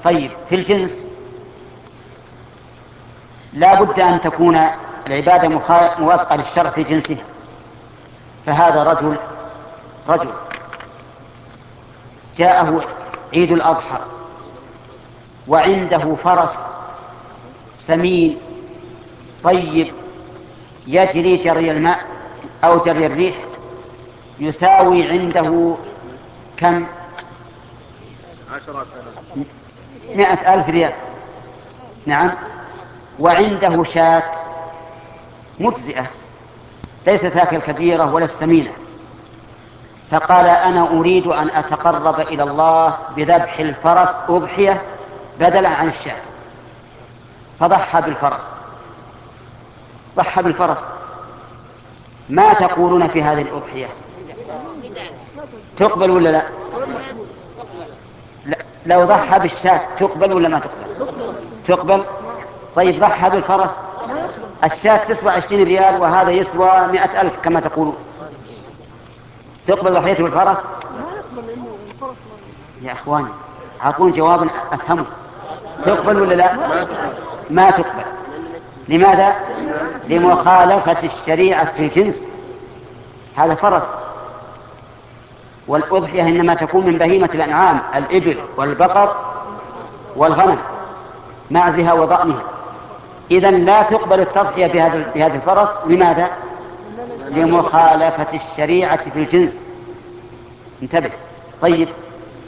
طيب في الجنس لا بد أن تكون العبادة موافقة للشرع في جنسه. فهذا رجل جاءه عيد الأضحى وعنده فرس سمين طيب يجري جري الماء أو جري الريح، يساوي عنده كم؟ 100,000 ريال. نعم. وعنده شاة مجزئة ليست ذاك الكبيرة ولا السمينة، فقال أنا أريد أن أتقرب إلى الله بذبح الفرس أضحية بدلا عن الشاة، فضحى بالفرس. ما تقولون في هذه الأضحية؟ تقبل ولا لا؟ لو ضحى بالشاة تقبل ولا ما تقبل؟ تقبل. طيب ضحى بالفرس، الشاة تسوى 20 ريال وهذا يسوى 100,000 كما تقولون، تقبل ضحيته بالفرس؟ يا أخواني أعطون جوابا أفهمه. تقبل ولا لا؟ ما تقبل. لماذا؟ لمخالفة الشريعة في الجنس. هذا فرس، والأضحية إنما تكون من بهيمة الأنعام، الإبل والبقر والغنم، معزها وضأنها. إذن لا تقبل التضحية بهذا الفرس. لماذا؟ لمخالفة الشريعة في الجنس. انتبه. طيب